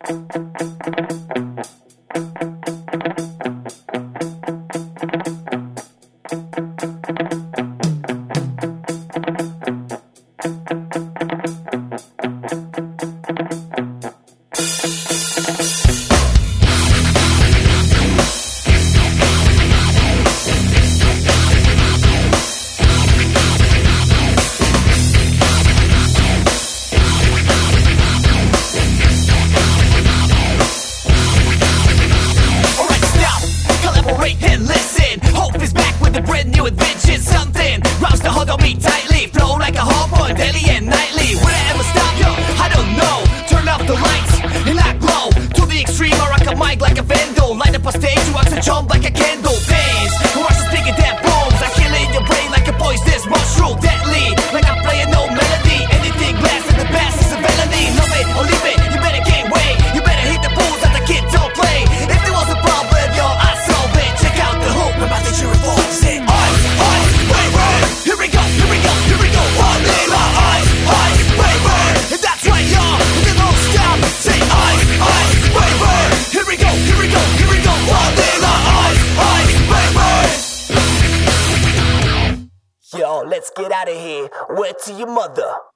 And listen, hope is back with a brand new adventure. Something rocks the hold on me tightly, flow like a harpoon daily and nightly. Will I ever stop? Yo, I don't know. Turn up the lights and I glow to the extreme. I rock a mic like a vandal, light up a stage, watch a jump like a candle. Dance, watch the speaker that bombs. I kill it in your brain like a poisonous mushroom, deadly like I'm playing no melody. Anything less than the best is a felony. Love it or leave it, you better gain weight. You better hit the booze that the kids don't play. If there was a problem, yo, I solve it. Check out the hook, my mouth is your voice. Say, here we go, here we go, here we go. One day, baby. That's right, y'all. You don't stop. Say, baby. Here we go, here we go, here we go. One day, baby. Yo, let's get out of here. Word to your mother.